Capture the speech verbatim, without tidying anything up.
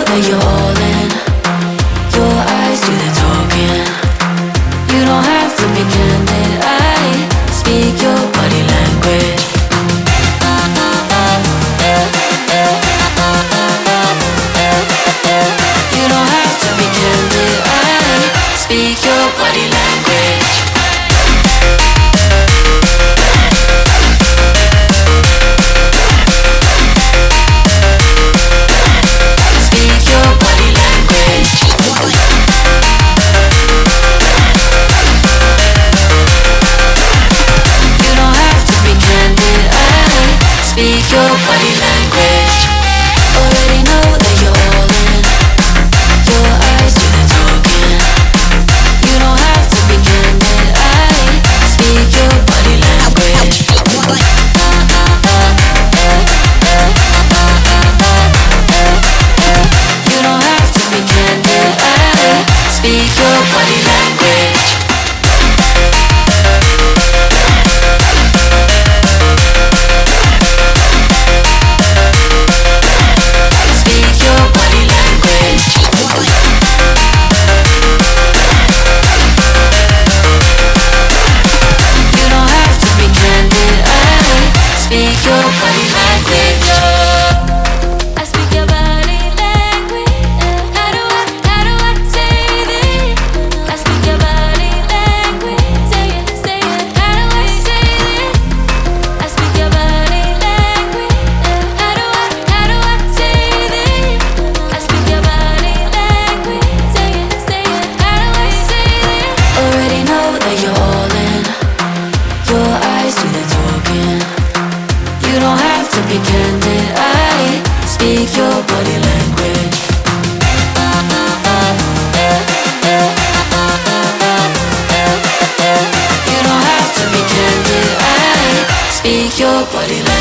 that you're all in. Your eyes do the talking. You don't have to be candid. I speak your body language. You don't have to be candid. I speak your body language. Speak your body language. You don't have to be candid. I speak your body language. Already know that you're all in. Your eyes do the talking. You don't have to be candid. I speak your body language. You don't have to be candid. I speak your body language. Speak your body language. You don't have to be candid. I speak your body language. I speak your body language. How do I, how do I say this? I speak your body language. Say it, say it. How do I say this? I speak your body language. How do I, how do I say this? I speak your body language. Say it, say it. How do I say this? Already know that you're all in. Your eyes do the talking. You don't have to be candid. I speak your body language. You don't have to be candid. I speak your body language.